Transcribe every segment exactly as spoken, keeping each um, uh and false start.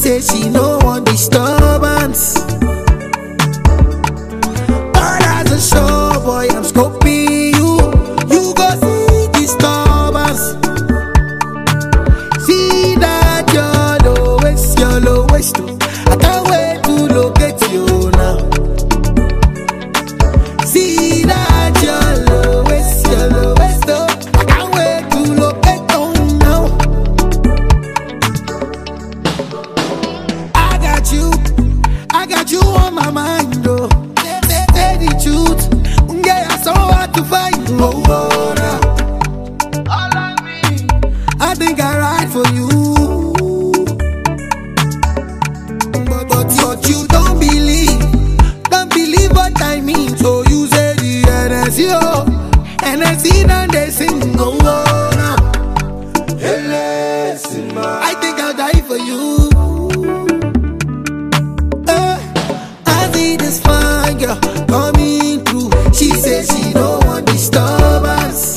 say she no want disturbance. But as a show boy, I'm scoping you. You go see disturbance. See that your lowest, your lowest. I can't wait to locate you now. See that your lowest, your lowest. I can't wait to locate you now. I got you, I got you on my mind, though. Say the truth, yeah, I'm so hard to find. Oh, oh, nah. All of me, I think I ride for you. But, but, but you don't believe, don't believe what I mean. So you say the N S E, oh, N S E and they sing, oh, oh, nah. I think I'll die for you. Uh, I see this fine girl coming through. She says she don't want disturbance.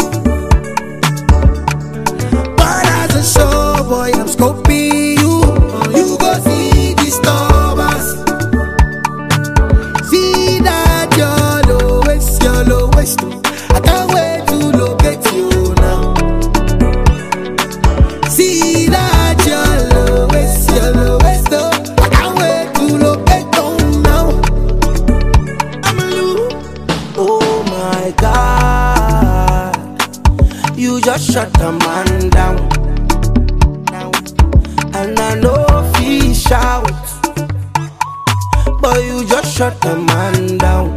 But as a show boy, I'm scoping you. You go see disturbance. See that your lowest, your lowest. I can't wait to locate you now. See that your lowest, your lowest. I can't wait to locate you now. I'm a you. Oh my God, you just shut the man down. And I know he shout, but you just shut the man down.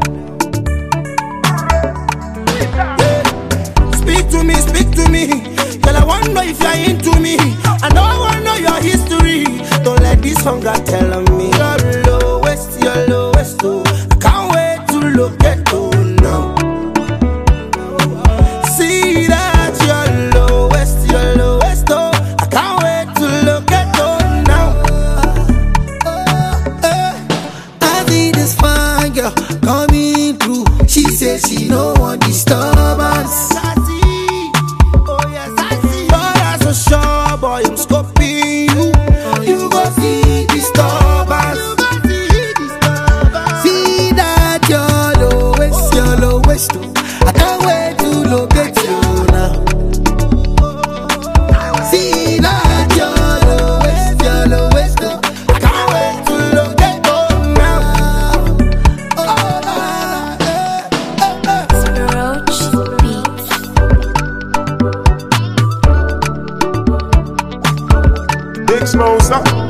Yeah. Speak to me, speak to me, girl. I wanna know if you're into me. I know I wanna know your history. Don't let this hunger tell on me. Your lowest, your lowest, oh. I can't wait to look at you now. See that your lowest, your lowest, oh. I can't wait to look at you now. I see this fine girl coming through. She says she no want disturbance. I see, oh yes I see. But as a show boy, I'm scoping you. You go see disturbance. See that your lowest, your lowest. I can't wait to locate you now. See that your lowest, your lowest. I can't wait to locate you now. Oh, ah, eh, eh, eh. Big Smosa.